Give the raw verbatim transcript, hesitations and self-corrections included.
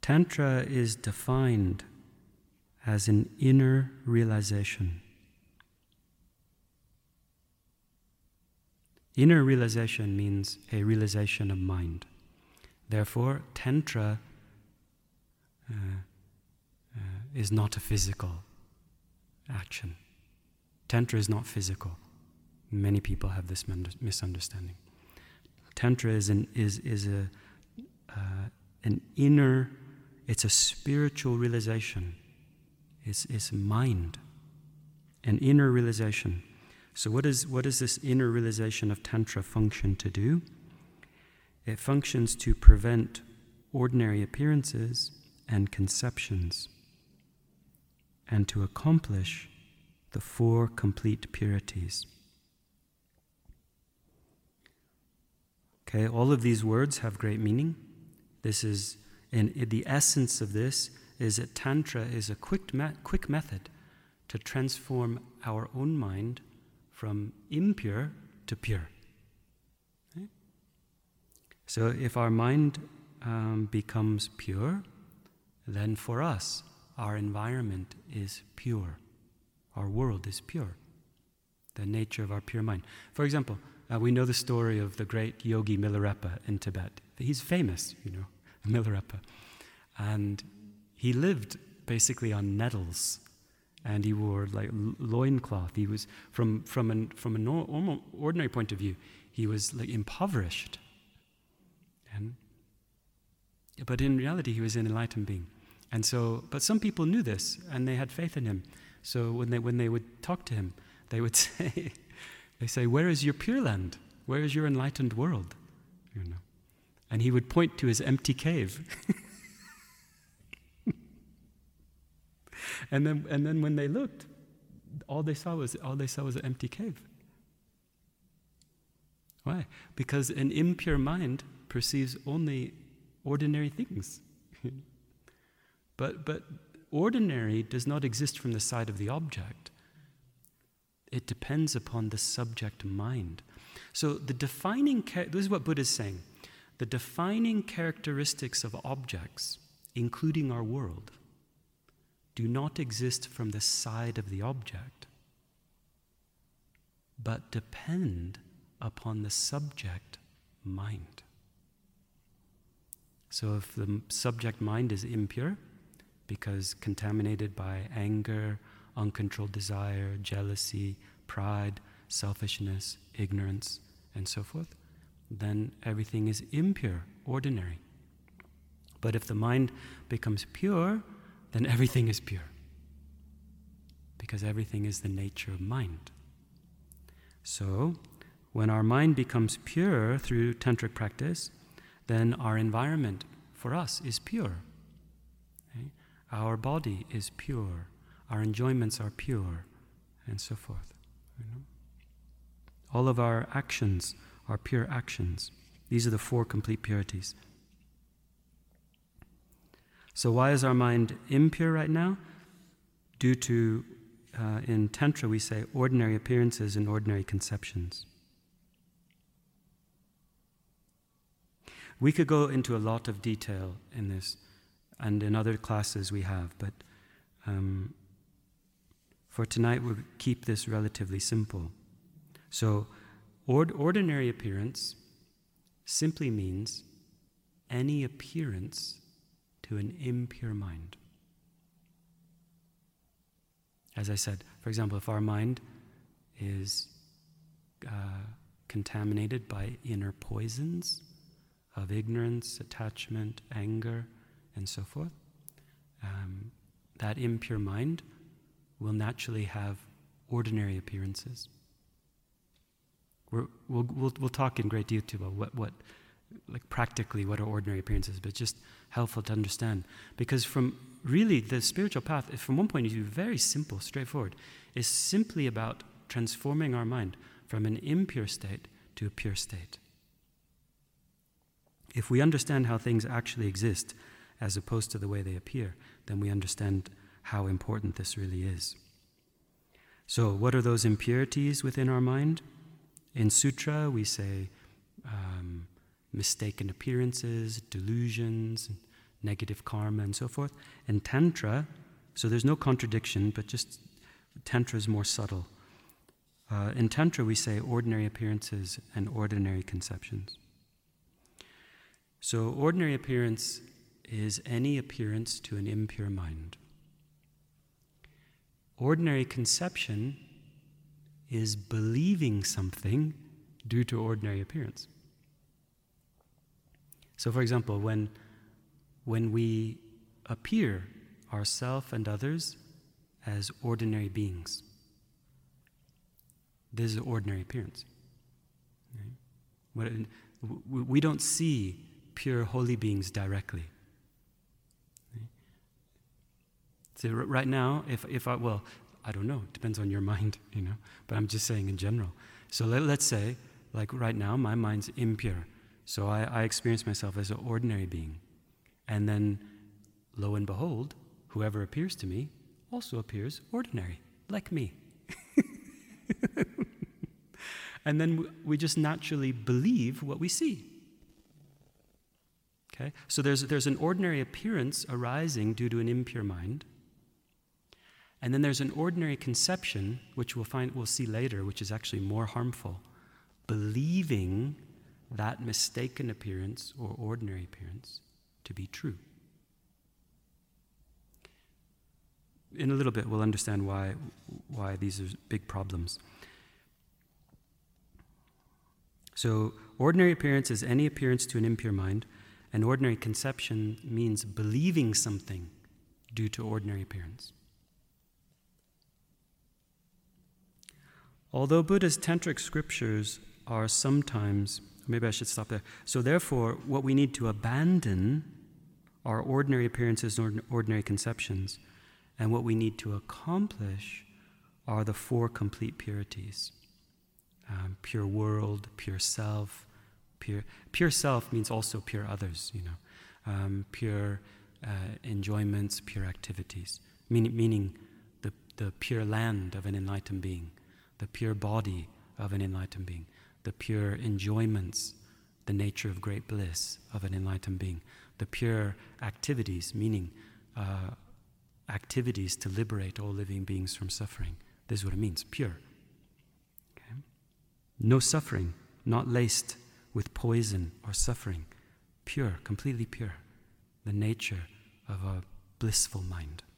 Tantra is defined as an inner realization. Inner realization means a realization of mind. Therefore, Tantra uh, uh, is not a physical action. Tantra is not physical. Many people have this misunderstanding. Tantra is an is is a uh, an inner. It's a spiritual realization. It's it's mind, an inner realization. So what is what does this inner realization of Tantra function to do? It functions to prevent ordinary appearances and conceptions, and to accomplish the four complete purities. Okay, all of these words have great meaning. This is, and the essence of this is that Tantra is a quick, me- quick method to transform our own mind from impure to pure. Okay? So if our mind um, becomes pure, then for us, our environment is pure. Our world is pure. The nature of our pure mind. For example, Uh, we know the story of the great yogi Milarepa in Tibet. He's famous, you know, Milarepa. And he lived basically on nettles, and he wore like loincloth. He was, from from an from an ordinary point of view, he was like impoverished. And but in reality, he was an enlightened being. And so, but some people knew this, and they had faith in him. So when they when they would talk to him, they would say. They say, "Where is your Pure Land? Where is your enlightened world?" You know, and he would point to his empty cave. and then, and then, when they looked, all they saw was all they saw was an empty cave. Why? Because an impure mind perceives only ordinary things. but but ordinary does not exist from the side of the object. It depends upon the subject mind. So the defining, char- this is what Buddha is saying, the defining characteristics of objects, including our world, do not exist from the side of the object, but depend upon the subject mind. So if the subject mind is impure, because contaminated by anger, uncontrolled desire, jealousy, pride, selfishness, ignorance, and so forth, then everything is impure, ordinary. But if the mind becomes pure, then everything is pure, because everything is the nature of mind. So, when our mind becomes pure through tantric practice, then our environment for us is pure. Okay? Our body is pure. Our enjoyments are pure, and so forth. You know? All of our actions are pure actions. These are the four complete purities. So why is our mind impure right now? Due to, uh, in Tantra we say, ordinary appearances and ordinary conceptions. We could go into a lot of detail in this, and in other classes we have, but um, for tonight, we'll keep this relatively simple. So, ord- ordinary appearance simply means any appearance to an impure mind. As I said, for example, if our mind is uh, contaminated by inner poisons of ignorance, attachment, anger, and so forth, um, that impure mind will naturally have ordinary appearances. We're, we'll, we'll we'll talk in great detail about what, what, like practically what are ordinary appearances, but just helpful to understand. Because from really the spiritual path, from one point of view, very simple, straightforward, is simply about transforming our mind from an impure state to a pure state. If we understand how things actually exist as opposed to the way they appear, then we understand how important this really is. So, what are those impurities within our mind? In Sutra, we say um, mistaken appearances, delusions, negative karma and so forth. In Tantra, so there's no contradiction, but just Tantra is more subtle. Uh, in Tantra, we say ordinary appearances and ordinary conceptions. So ordinary appearance is any appearance to an impure mind. Ordinary conception is believing something due to ordinary appearance. So for example, when, when we appear ourselves and others as ordinary beings, this is an ordinary appearance. Right? We don't see pure holy beings directly. Right? So right now, if, if I, well, I don't know, it depends on your mind, you know, but I'm just saying in general. So let, let's say, like right now, my mind's impure. So I, I experience myself as an ordinary being. And then, lo and behold, whoever appears to me also appears ordinary, like me. And then we just naturally believe what we see. Okay? So there's, there's an ordinary appearance arising due to an impure mind. And then there's an ordinary conception, which we'll find, we'll see later, which is actually more harmful. Believing that mistaken appearance or ordinary appearance to be true. In a little bit, we'll understand why, why these are big problems. So, ordinary appearance is any appearance to an impure mind, and ordinary conception means believing something due to ordinary appearance. Although Buddha's tantric scriptures are sometimes, maybe I should stop there. So therefore, what we need to abandon are ordinary appearances and ordinary conceptions, and what we need to accomplish are the four complete purities. Um, pure world, pure self, pure pure self means also pure others, you know, um, pure uh, enjoyments, pure activities, meaning, meaning the, the pure land of an enlightened being, the pure body of an enlightened being, the pure enjoyments, the nature of great bliss of an enlightened being, the pure activities, meaning uh, activities to liberate all living beings from suffering. This is what it means, pure. Okay? No suffering, not laced with poison or suffering. Pure, completely pure. The nature of a blissful mind.